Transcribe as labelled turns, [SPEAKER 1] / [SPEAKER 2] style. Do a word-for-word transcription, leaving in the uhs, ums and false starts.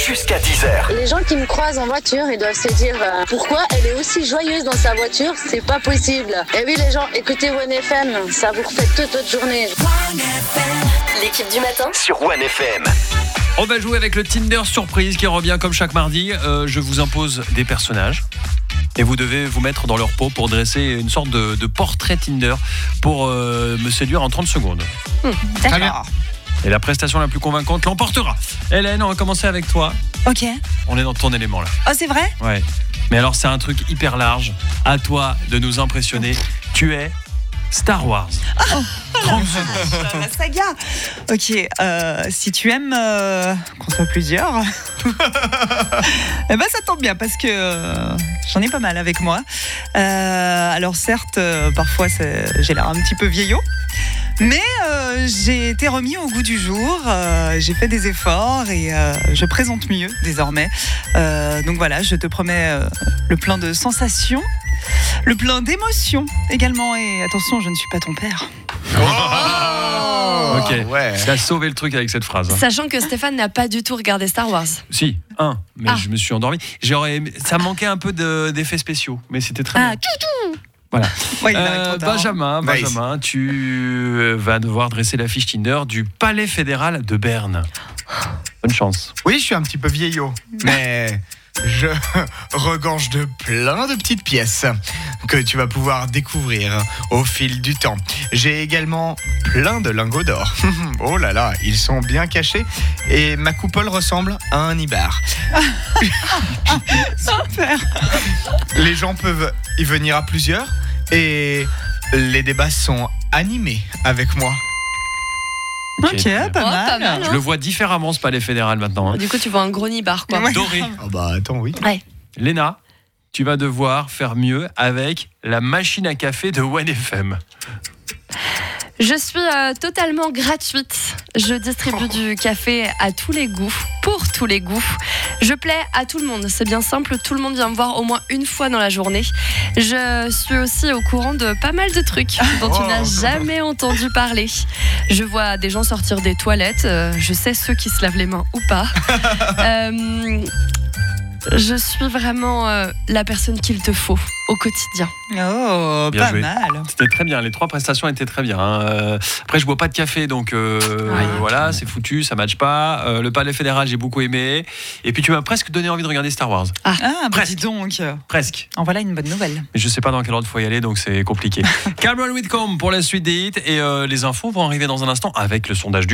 [SPEAKER 1] jusqu'à dix heures.
[SPEAKER 2] Les gens qui me croisent en voiture, ils doivent se dire euh, pourquoi elle est aussi joyeuse dans sa voiture, c'est pas possible. Et oui les gens, écoutez One F M, ça vous refait toute votre journée.
[SPEAKER 3] L'équipe du matin
[SPEAKER 1] Sur One F M.
[SPEAKER 4] On va jouer avec le Tinder surprise qui revient comme chaque mardi. Euh, je vous impose des personnages et vous devez vous mettre dans leur peau pour dresser une sorte de, de portrait Tinder pour euh, me séduire en trente secondes.
[SPEAKER 5] Mmh, d'accord.
[SPEAKER 4] Et la prestation la plus convaincante l'emportera. Hélène, on va commencer avec toi.
[SPEAKER 5] Ok.
[SPEAKER 4] On est dans ton élément là.
[SPEAKER 5] Oh, c'est vrai ?
[SPEAKER 4] Ouais. Mais alors c'est un truc hyper large. À toi de nous impressionner. Tu es Star Wars.
[SPEAKER 5] Oh,
[SPEAKER 4] trente secondes.
[SPEAKER 5] la saga. Ok, euh, si tu aimes euh, qu'on soit plusieurs, eh ben ça tombe bien parce que euh, j'en ai pas mal avec moi. Euh, alors certes, euh, parfois c'est, j'ai l'air un petit peu vieillot, mais euh, j'ai été remis au goût du jour. Euh, j'ai fait des efforts et euh, je présente mieux désormais. Euh, donc voilà, je te promets euh, le plein de sensations. Le plein d'émotions également. Et attention, je ne suis pas ton père.
[SPEAKER 4] Oh ok,
[SPEAKER 6] ouais.
[SPEAKER 4] Tu as sauvé le truc avec cette phrase. Hein.
[SPEAKER 3] Sachant que Stéphane n'a pas du tout regardé Star Wars.
[SPEAKER 4] Si, un, mais
[SPEAKER 3] Ah.
[SPEAKER 4] je me suis endormi. J'aurais aimé- ça manquait un peu de, d'effets spéciaux, mais c'était très
[SPEAKER 3] Ah,
[SPEAKER 4] bien. Voilà.
[SPEAKER 5] Ouais, il arrive
[SPEAKER 4] Euh,
[SPEAKER 5] trop tard.
[SPEAKER 4] Benjamin,
[SPEAKER 6] Nice.
[SPEAKER 4] Benjamin, tu vas devoir dresser la fiche Tinder du Palais fédéral de Berne. Bonne chance.
[SPEAKER 6] Oui, je suis un petit peu vieillot, mais je regorge de plein de petites pièces que tu vas pouvoir découvrir au fil du temps. J'ai également plein de lingots d'or. Oh là là, ils sont bien cachés et ma coupole ressemble à un ibar.
[SPEAKER 5] Super.
[SPEAKER 6] Les gens peuvent y venir à plusieurs et les débats sont animés avec moi.
[SPEAKER 5] Ok,
[SPEAKER 4] très bien.
[SPEAKER 5] pas
[SPEAKER 3] Oh,
[SPEAKER 5] mal.
[SPEAKER 3] pas mal,
[SPEAKER 4] Je le vois différemment ce Palais fédéral maintenant. hein.
[SPEAKER 3] Du coup, tu vois un gros nibar, quoi.
[SPEAKER 5] Ouais.
[SPEAKER 4] Doré.
[SPEAKER 6] Ah bah attends, oui.
[SPEAKER 3] Ouais.
[SPEAKER 4] Léna, tu vas devoir faire mieux avec la machine à café de One F M.
[SPEAKER 3] Je suis euh, totalement gratuite. Je distribue du café à tous les goûts, pour tous les goûts. Je plais à tout le monde. C'est bien simple, tout le monde vient me voir au moins une fois dans la journée. Je suis aussi au courant de pas mal de trucs dont tu n'as jamais entendu parler. Je vois des gens sortir des toilettes. euh, Je sais ceux qui se lavent les mains ou pas. Euh, je suis vraiment euh, la personne qu'il te faut au quotidien.
[SPEAKER 5] Oh,
[SPEAKER 4] Bien
[SPEAKER 5] pas
[SPEAKER 4] joué.
[SPEAKER 5] mal.
[SPEAKER 4] C'était très bien, les trois prestations étaient très bien. hein. Euh, Après, je bois pas de café, donc euh,
[SPEAKER 3] Ouais.
[SPEAKER 4] voilà, c'est foutu, ça matche pas. Euh, le Palais fédéral, j'ai beaucoup aimé. Et puis, tu m'as presque donné envie de regarder Star Wars.
[SPEAKER 5] Ah, bah
[SPEAKER 4] Presque.
[SPEAKER 5] dis donc.
[SPEAKER 4] Presque.
[SPEAKER 5] En voilà une bonne nouvelle.
[SPEAKER 4] Mais je sais pas dans quel ordre il faut y aller, donc c'est compliqué. Cameron Whitcomb pour la suite des hits. Et euh, les infos vont arriver dans un instant avec le sondage du